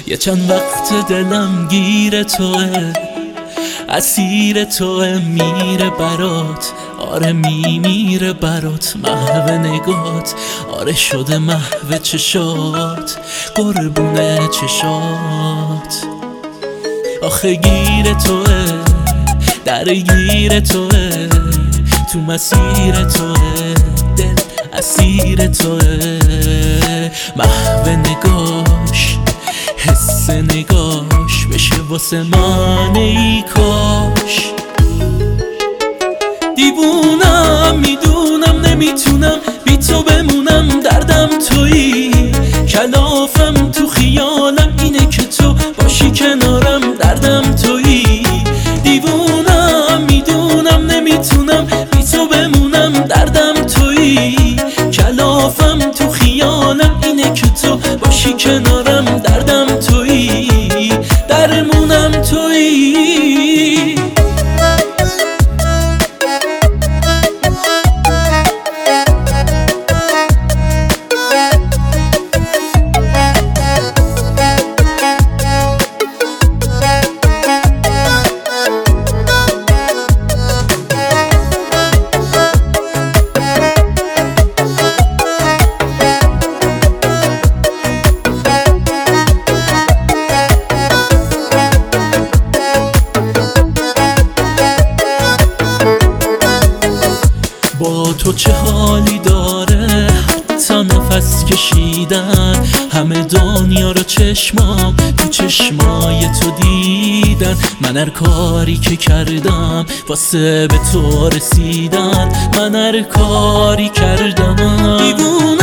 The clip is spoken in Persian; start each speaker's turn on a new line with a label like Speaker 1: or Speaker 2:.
Speaker 1: یه چند وقت دلم گیر توه، اسیر توه، میره برات، آره میمیره برات. محو نگات، آره شده محو چشات، قربونه چشات. آخه گیر توه، درگیر توه، تو مسیر توه، دل اسیر توه. محو نگاش، حس نگاش، بشه واسه من ای کاش. دیوونم میدونم نمیتونم بی تو بمونم، دردم تویی، کلافم تو خیالم اینه که تو باشی کنارم، دردم تویی. دیوونم میدونم نمیتونم بی تو بمونم، دردم تویی، کلافم تو خیالم اینه که تو باشی کنارم، دردم تویی، درمونم تویی. با تو چه حالی داره حتی نفس کشیدن، همه دنیا رو چشمام تو چشمای تو دیدن. من هر کاری که کردم واسه به تو رسیدن، من هر کاری کردم.